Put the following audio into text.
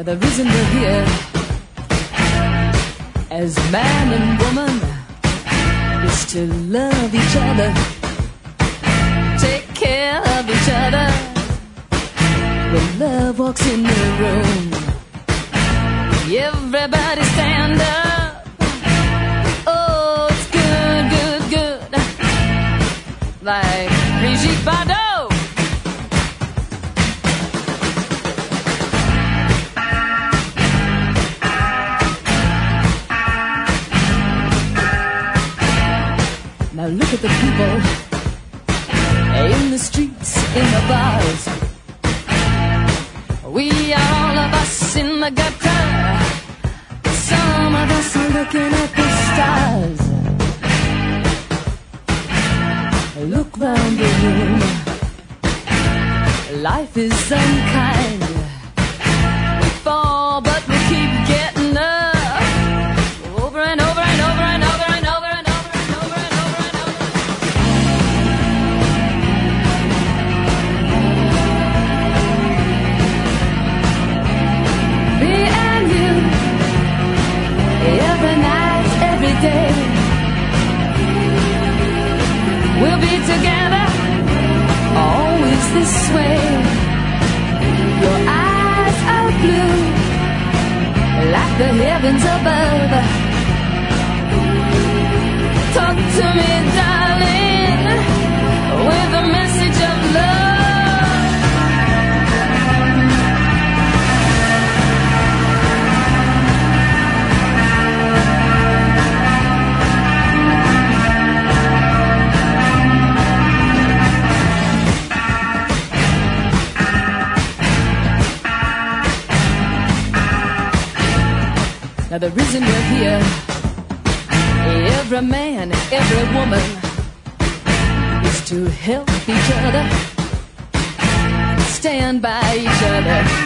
the reason we're here as man and woman is to love each other, take care of each other. When love walks in the room, everybody stand up. Oh, it's good, good, good, like Brigitte Bardot. Now look at the people in the streets, in the bars. We are all of us in the gutter. Some of us are looking at the stars. Look round the room. Life is unkind. We fall, but we keep getting up. Over and over and over and over and over and over and over and over and over. Me and you, every night, every day. We'll be together, always this way. Your eyes are blue, like the heavens above. Talk to me, darling, with a message of love. Now the reason we're here, every man, every woman, is to help each other, stand by each other.